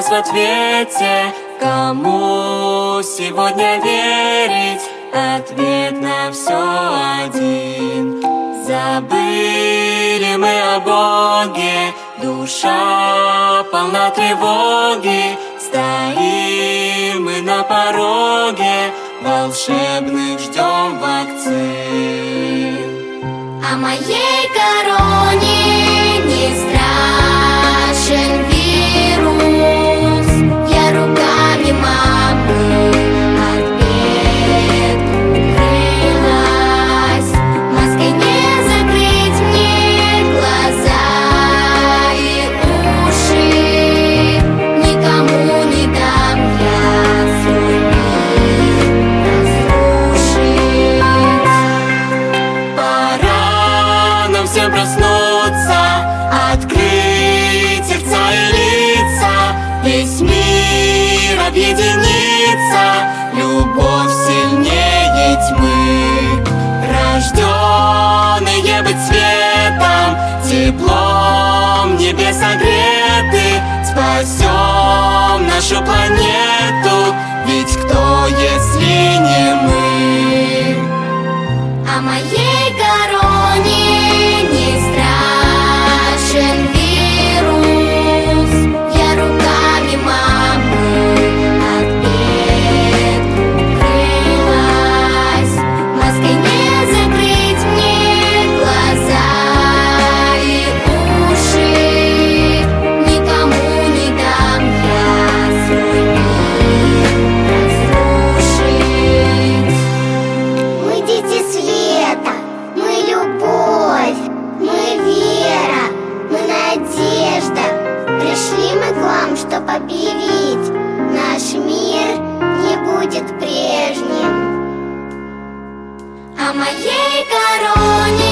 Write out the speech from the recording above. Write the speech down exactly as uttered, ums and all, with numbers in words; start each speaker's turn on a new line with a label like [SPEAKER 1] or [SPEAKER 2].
[SPEAKER 1] вопрос в ответе. Кому сегодня верить? Ответ на все один. Забыли мы о Боге, душа полна тревоги. Стоим мы на пороге, волшебных ждем вакцин.
[SPEAKER 2] А моей короне не страшен вирус. Я руками мамы от бед укрылась. Маской не закрыть мне глаза и уши. Никому не дам я свой мир разрушить.
[SPEAKER 1] Пора нам всем проснуться, открыть сердца и лица. Весь мир объединится, любовь сильнее тьмы. Рожденные быть светом, теплом небес согреты. Спасем нашу планету, ведь кто, если не мы?
[SPEAKER 2] А моей короне не страшен вирус. Я руками мамы от бед укрылась. Маской не закрыть мне глаза и уши. Никому не дам я свой мир разрушить. Мы дети света, мы любовь, мы вера, мы надежда. Пришли мы к вам, чтоб объявить: наш мир не будет прежним. А моей короне